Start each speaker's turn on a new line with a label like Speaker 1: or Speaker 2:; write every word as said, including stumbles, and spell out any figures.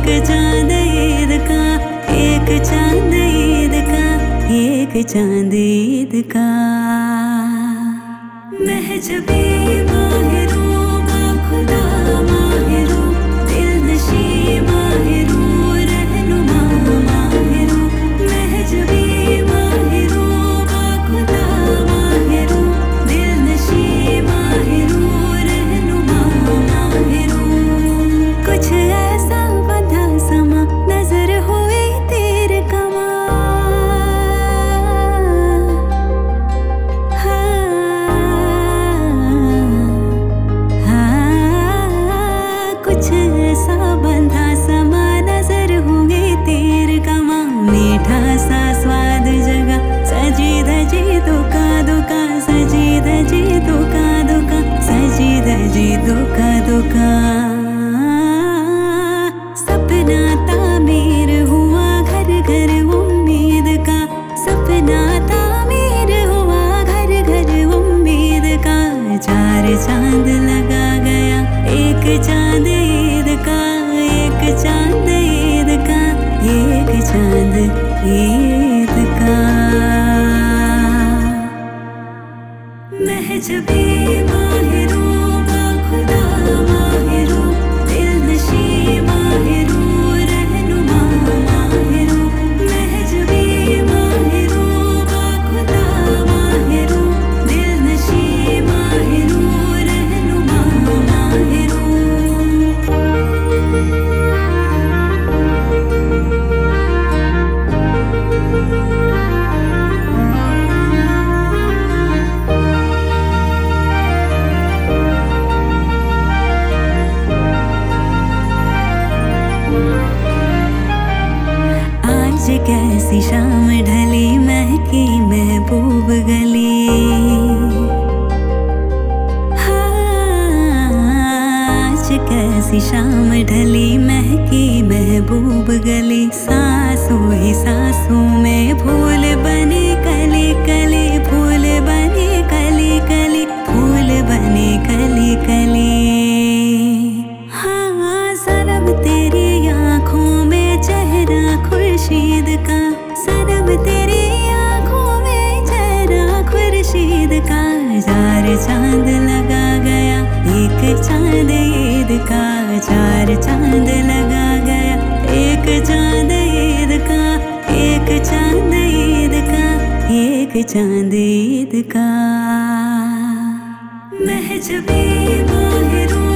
Speaker 1: चांद ईद का, एक चांद ईद का, एक चांद ईद का। महजबी माहिरों का खुदा माहिरों, दिल नशी माहिरों, रहनुमा माहिरों। महजबी माहिरों का खुदा माहिरों, दिल नशी माहिरों, रहनुमा माहिरों। कुछ ऐसा बंधा समा नजर हुई तीर कमा, कुछ ऐसा बंधा समा नजर हुए तीर कमा। मीठा सा स्वाद जगा सजी धजी दुका दुका, सजी धजी दुका दुका, सजी धजी दुका दुका। सपना तामीर हुआ घर घर उम्मीद का, सपना तामीर हुआ घर घर उम्मीद का। चार चांद लगा गया एक चांद ईद का, एक चांद ईद का, एक चांद ईद का। महजबी माहिरों का खुदा माहिरों, दिल नशी माहिरों, रहनुमा माहिरों। महजबी माहिरों का खुदा माहिरों, दिल नशी माहिरों, रहनुमा माहिरों। आज कैसी शाम ढली महकी महबूब गली। हाँ, आज कैसी शाम ढली महकी महबूब गली। सांसों ही सांसों में फूल बने कली कली, फूल बने कली कली, फूल बने कली कली। हाँ, सनम तेरी आँखों में चेहरा खुर्शीद का, सनम तेरी आँखों में चेहरा खुर्शीद का। चार चांद लगा गया एक चांद ईद का, चार चांद लगा गया एक चांद ईद का, एक चांद ईद का, एक चांद ईद का। महजबी माहिरों